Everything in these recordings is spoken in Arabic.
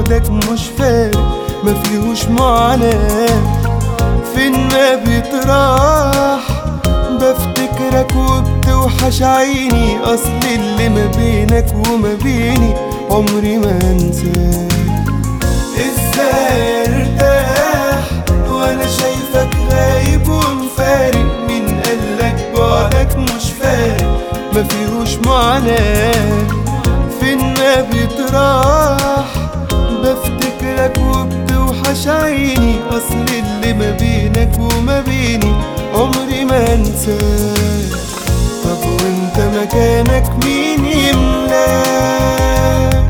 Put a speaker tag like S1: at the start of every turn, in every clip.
S1: بعدك مش فارق ما فيهوش معاناة. فين ما بيطرح بفتكرك وبتوحش عيني، اصل اللي ما بينك وما بيني عمري ما انساه. ازاي ارتاح وانا شايفك غايب ومفارق؟ مين قالك بعدك مش فارق ما فيهوش معاناة؟ فين ما بيطرح بفتكرك وبتوحش عيني، اصل اللي ما بينك وما بيني عمري ما انساه. طب وانت مكانك مين يملاك؟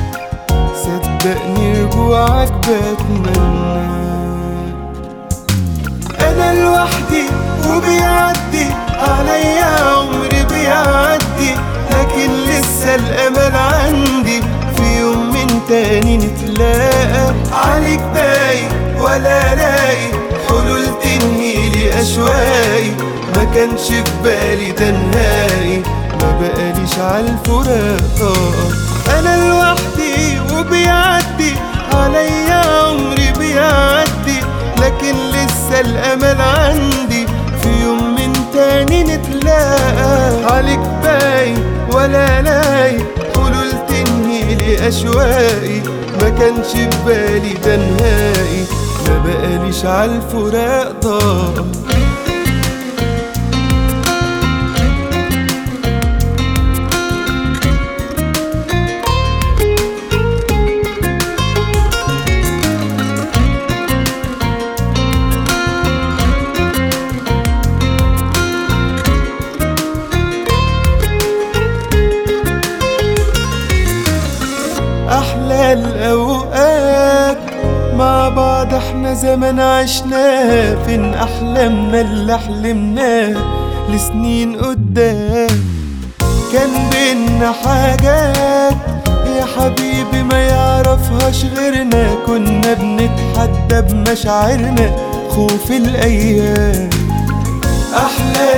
S1: صدقني رجوعك بتمنى. انا لوحدي وبيعدي عليا عمري بيعدي، لكن لسه الامل عندي في يوم من تاني نتلاقى. عليك باين ولا لاقي حلول تنهيلي اشواقي، ما كانش في بالي ده نهائي، ما بقاليش عالفراق طاقة. انا لوحدي وبيعدي عليا عمري بيعدي، لكن لسه الامل عندي في يوم من تاني نتلاقى. عليك باين ولا لاقي حلول تنهيلي اشواقي، ما كانش في بالي ده نهائي، ما بقاليش عالفراق طاقة. أحلى الأوقات مع بعض احنا زمان عشناها، فين أحلامنا اللي حلمناها لسنين قدام؟ كان بينا حاجات يا حبيبي ما يعرفهاش غيرنا، كنا بنتحدى بمشاعرنا خوف الأيام. أحلى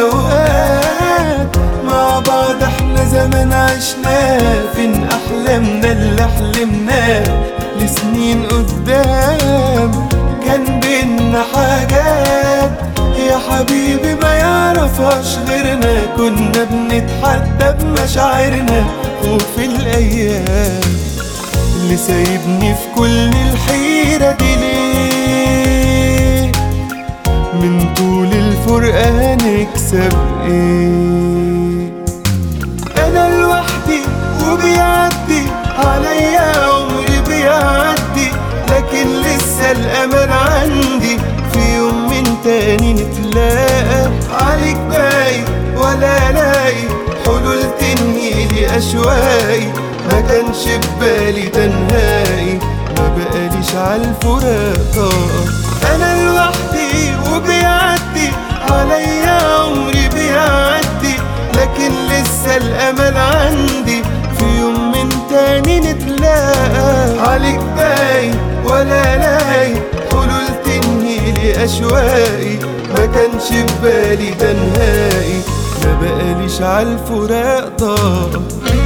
S1: الأوقات مع بعض احنا زمان عشناها، فين أحلامنا اللي حلمناها لسنين قدام؟ كان بينا حاجات يا حبيبي ما يعرفهاش غيرنا، كنا بنتحدى بمشاعرنا خوف الأيام. اللي سايبني في كل الحيرة دي ليه؟ من طول الفرقة نكسب ايه؟ انا لوحدي وبيعدي عليا عمري بيعدي، لكن لسه الامل عندي في يوم من تاني نتلاقى. عليك باين ولا لاقي حلول تنهيلي اشواقي، ما كانش في بالي ده نهائي، ما بقاليش عالفراق طاقة. انا لوحدي وبيعدي عليا عمري بيعدي، لكن لسه الامل عندي في يوم من تاني نتلاقى. عليك باين ولا لاقي حلول تنهيلي اشواقي، ما كانش في بالي ده نهائي، ما بقاليش عالفراق طاقة.